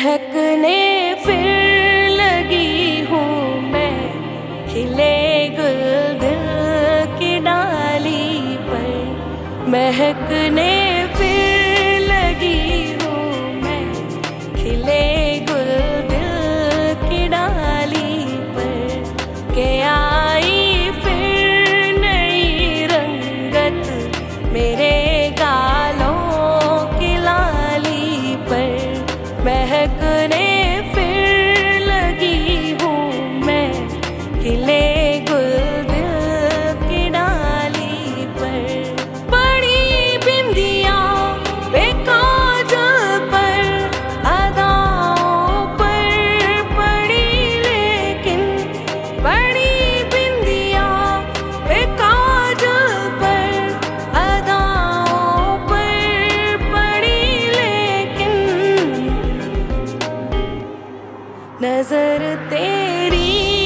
महकने फिर लगी हूँ मैं, खिले गुल दिल की डाली पर। महकने फिर लगी हूँ मैं, खिले गुल दिल की डाली पर। के आई फिर नई रंगत मेरे गालों की लाली पर। महकने फिर लगी हूँ मैं, खिले गुल दिल की डाली पर। बड़ी बिंदिया बेकाजल पर, अदाओं पर पड़ी लेकिन। बड़ी बिंदिया बेकाजल पर, अदाओं पर पड़ी लेकिन। नजर तेरी